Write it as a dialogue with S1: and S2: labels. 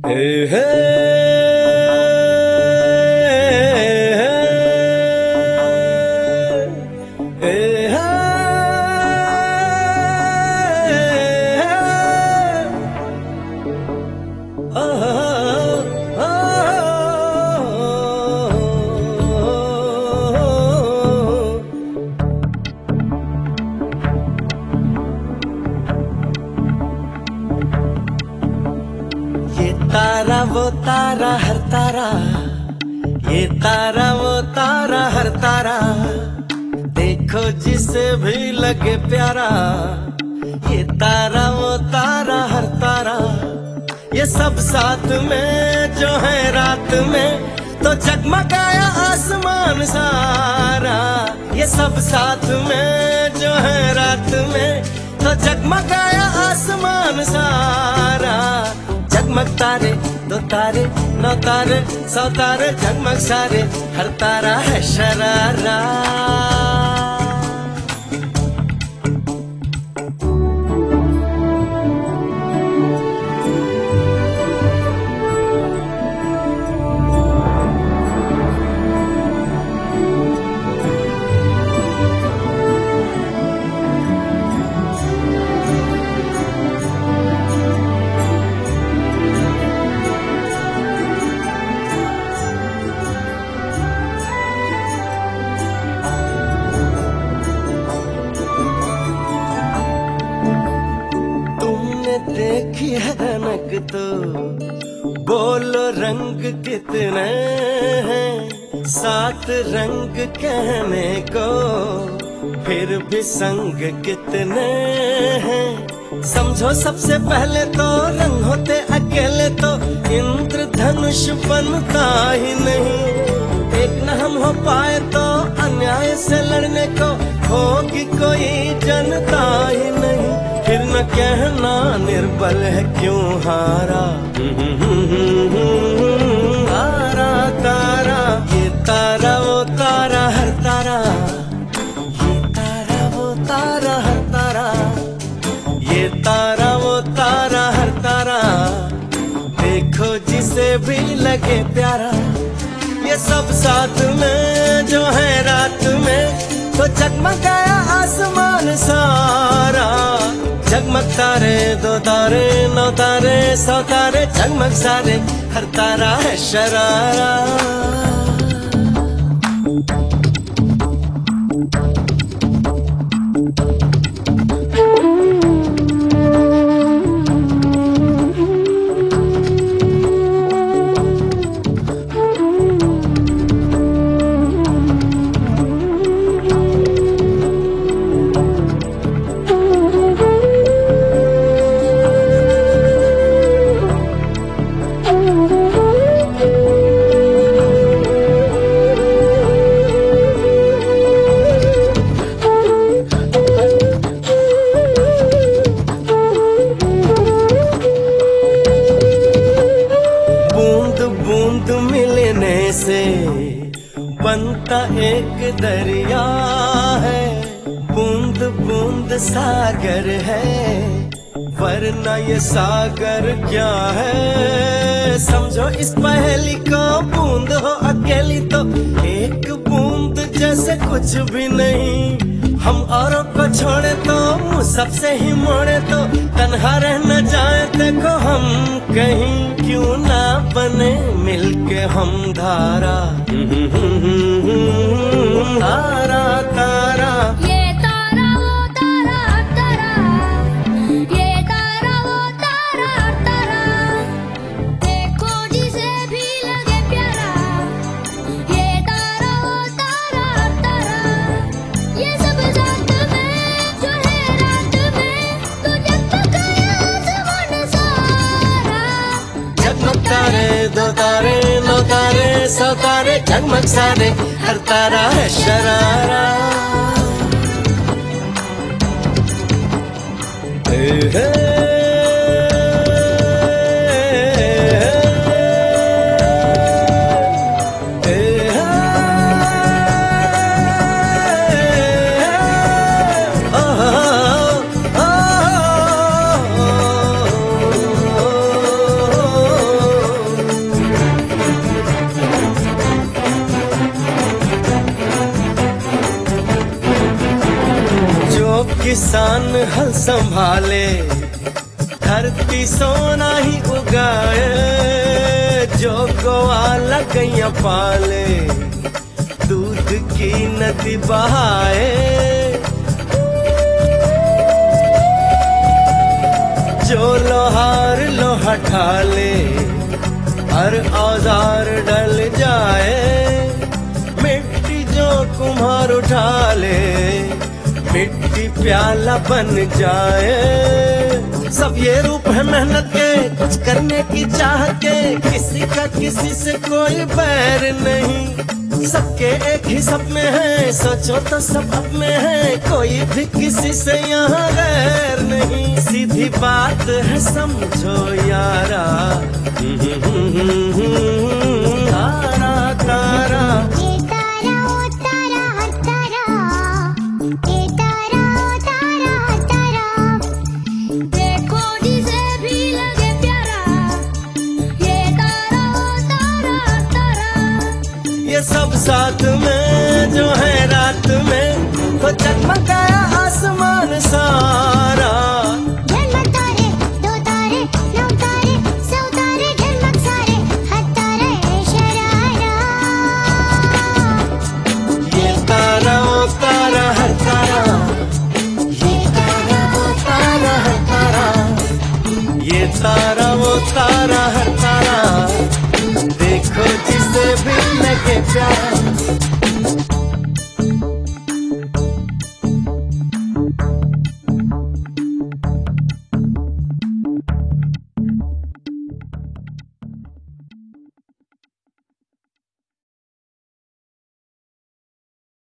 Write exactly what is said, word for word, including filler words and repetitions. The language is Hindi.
S1: हे हे तारा वो तारा हर तारा, ये तारा वो तारा हर तारा, देखो जिसे भी लगे प्यारा। ये तारा वो तारा हर तारा, ये सब साथ में जो है रात में तो जगमगाया आसमान सारा। ये सब साथ में जो है रात में तो जगमगाया आसमान सारा। जगमग तारे दो तारे नौ तारे सौ तारे जगमग सारे, हर तारा है शरारा। देखी है रनक तो बोलो रंग कितने हैं, सात रंग कहने को फिर भी संग कितने हैं। समझो सबसे पहले तो रंग होते अकेले तो इंद्रधनुष बनता ही नहीं। एक न हम हो पाए तो अन्याय से लड़ने को होगी कोई जनता ही नहीं। फिर न कहना निर्बल है क्यों हारा। तारा तारा ये तारा वो तारा हर तारा, ये तारा वो तारा हर तारा, ये तारा वो तारा हर तारा, देखो जिसे भी लगे प्यारा। ये सब साथ में जो है रात में तो जगमगाया आसमान सारा। जगमग तारे दो तारे नौ तारे सौ तारे जगमग सारे, हर तारा है शरारा। बूंद मिलने से बनता एक दरिया है, बूंद बूंद सागर है, वरना ये सागर क्या है। समझो इस पहेली को बूंद हो अकेली तो एक बूंद जैसे कुछ भी नहीं। हम औरों को छोड़े तो मुँह सबसे ही मोड़े तो तन्हा रह न जाए देखो हम कहीं। क्यों ना बने मिलके हम धारा। तारा तारा
S2: ये तारा वो तारा तारा, ये तारा वो तारा तारा, देखो जिसे भी लगे प्यारा। ये तारा वो तारा तारा, ये सब साथ में जो है रात में तो जगमगाया आसमान सारा।
S1: जगमग तारे दो तारे नौ तारे सौ तारे जगमग सारे, हर तारा है शरारा। हे हे किसान हल संभाले, धरती सोना ही उगाए, जो ग्वाला गैया पाले, दूध की नदी बहाए, जो लोहार लोहा ढाले, हर औजार डल जाए, मिट्टी जो कुम्हार उठा ले, मिट्टी प्याला बन जाए। सब ये रूप है मेहनत के, कुछ करने की चाह के, किसी का किसी से कोई बैर नहीं, सबके एक ही सपने हैं, सोचो तो सब अपने हैं, कोई भी किसी से यहाँ गैर नहीं। सीधी बात है समझो यारा, तारा तारा
S2: ये तारा ओ तारा हर तारा, ये तारा ओ तारा हर तारा, देखो जिसे भी लगे प्यारा, ये तारा ओ तारा हर तारा।
S1: ये सब साथ में जो है रात में, तो